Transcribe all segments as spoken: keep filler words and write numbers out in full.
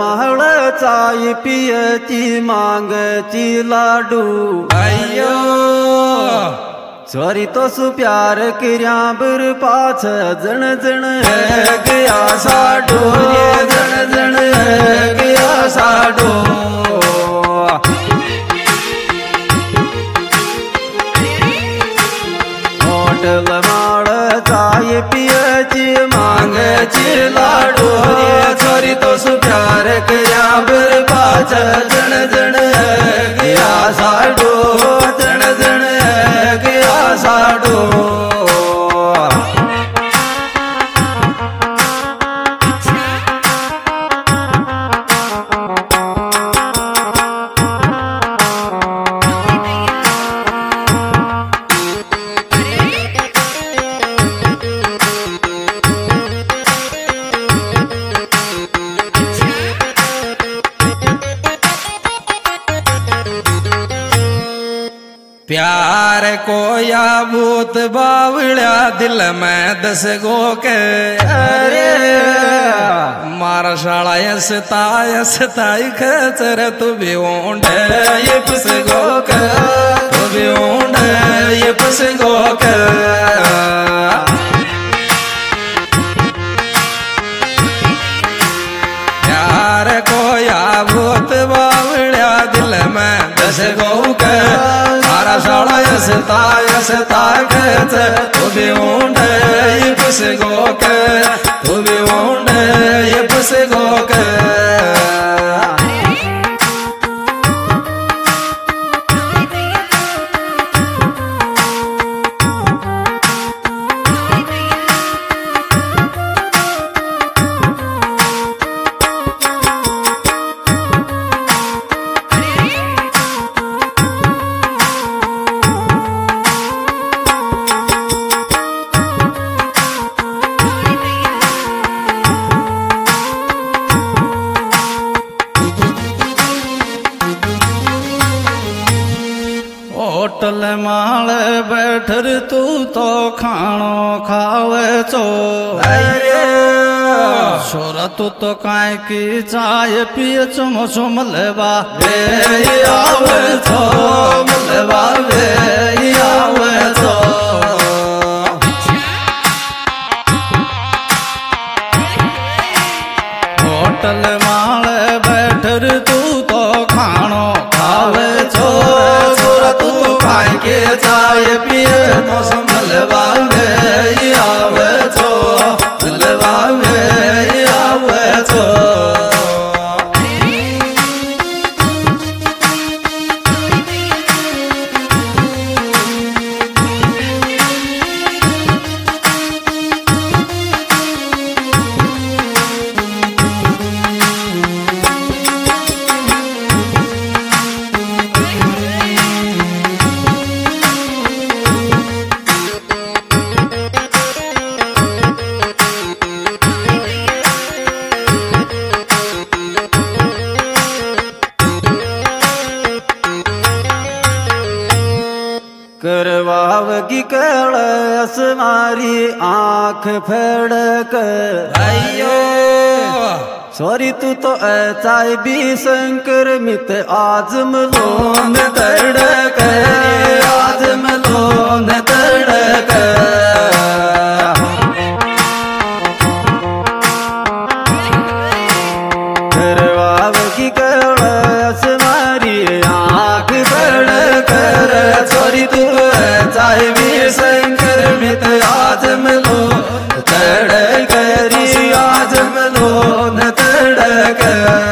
महळ चाय पियची मांगची लाडू अयो चोरी तो सु प्यार किर्या बर पाछ जण जण है गया साडो जण जण है गया साडो होटल माळ चाय पियची मांगची लाडू चोरी तो सु प्यार किर्या बर पाछ जण जण है गया साडो जण जण है गया साडो प्यार को या भूत बावड़ा दिल में दस गो के अरे मारा शाला यसता यसताई खचर तू भी ओंड ये पस गो के तू भी ओंड ये पस गो के प्यार को या भूत बावड़ा दिल में दस गो के मारा शाला यसता यसता खच तू भी ओंड ये पस गो के तू भी ओंड ये पस गो के होटल माल बैठर तू तो खानो खावे चो अरे छोरा तू तो काय की चाय पिए चुम चुम लेवा वे आवे छो मलवा वे आवे छो होटल माल बैठर तू तो खानो खावे छो के चाय पिए तो संभलवा में आवे छो मलवा में आवे छो करवावगी कलस मारी आंख फड़क अयो सॉरी तू तो चाय भी शंकर मित आजम लोन तड़क आजम लोन तड़क करवावगी कलस मारी आंख फड़क सॉरी तू चाहे वीर शंकर मित आजम लो तड़क री आजम लो न तड़क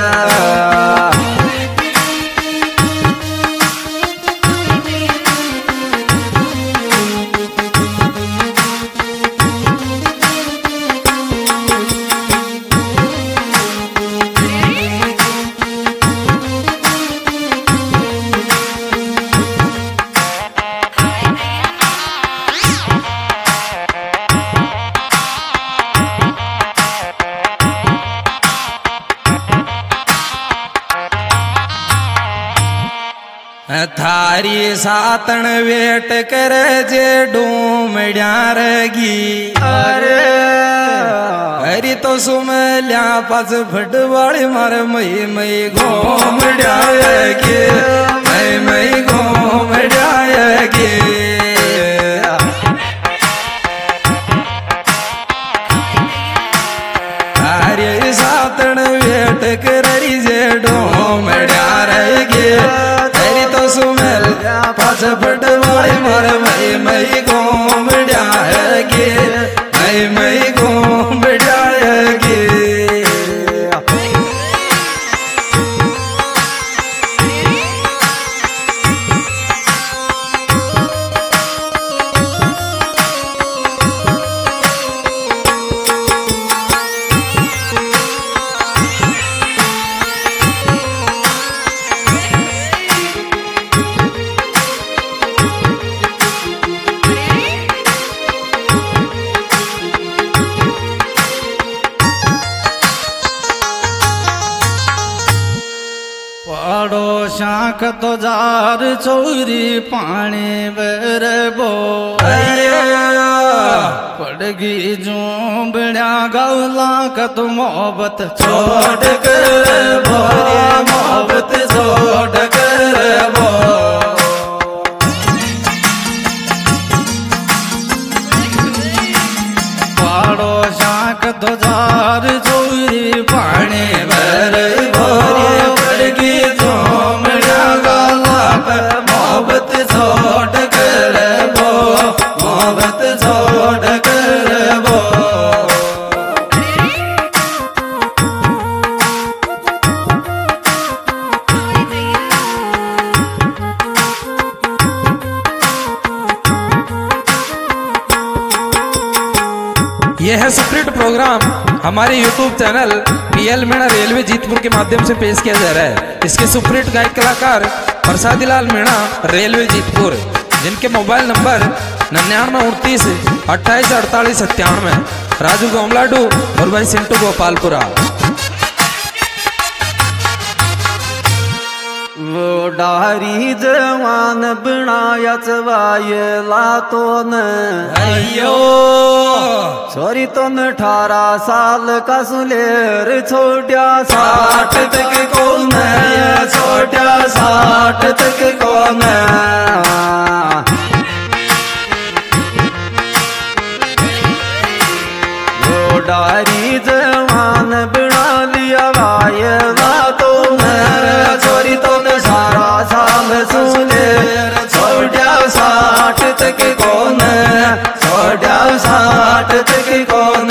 थारी सातन वेट कर जे डूमड्या रगी अरे हरी तो सुमेल्या पाच फटवाळी मार मई मई घोमड्यागे मई मई घोमड्यागे अरे सातण वेट कररी जे ढोमड्या गे तेरी तो सुमेल्या पाच फटवाळी मार मई मई घोमड्यागे मई मई घोमड्यागे पाड़ो शाख तो जार चोरी पानी बेरबो पड़गी जूबड़िया गौला कत मोहब्बत छोड़ कर बो मोहब्बत छोड़ कर बो पाड़ो शाख तो जार चोरी पानी बेरबो पड़गी मोहब्बत छोड़ कर बो मोहब्बत छोड़ कर बो यह है स्क्रिप्ट प्रोग्राम हमारे YouTube channel PL Meena railway Jeetpur के माध्यम से पेश किया जा रहा है। इसके सुप्रीत गायक कलाकार प्रसादी लाल मीणा रेलवे जीतपुर, जिनके मोबाइल नंबर निन्यानवे उनतीस अट्ठाईस अड़तालीस सत्तानवे, राजू गोमलाडू और भाई सिंटू गोपालपुरा। वो डारी जवान बनाया चवायला तो न अयो सॉरी तो न अठारह साल का सुलेर छोट्या साठ तक कौन छोट्या साठ तक कौन वो डारी जवान बना लिया वायला तो न छोरी तो न सारा साल सुलेर छोट्या साठ तक कौन छोट्या साठ तक कौन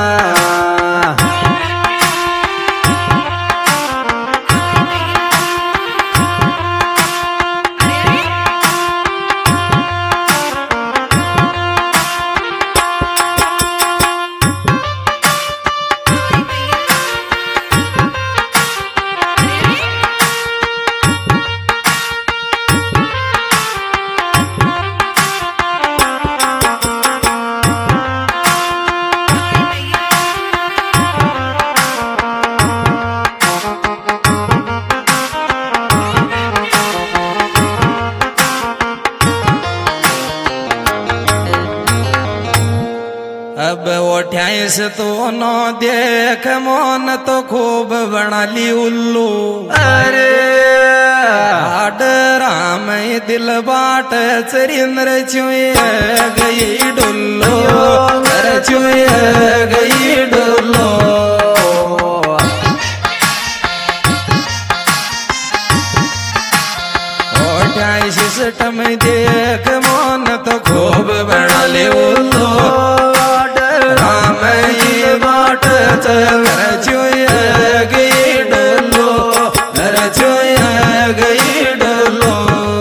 अब अठाईस तो नो देख मोन तो खूब बना ली उल्लू अरे आड राम दिल बाट चरिंद्र चुए गई डुल्लो चुए गई डुल्लो अठाईस सिस्टम देख मोन तो खूब बना ली उल्लू बाट चुए गई डोलो चुए गई डोलो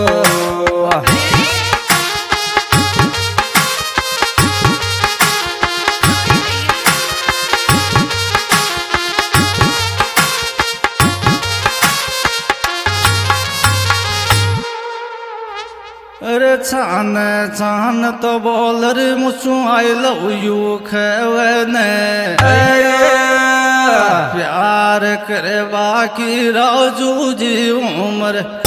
अरे छान छान तो बोल रे मुझू आई लव यू खेवने प्यार करे बाकी राजू जी उम्र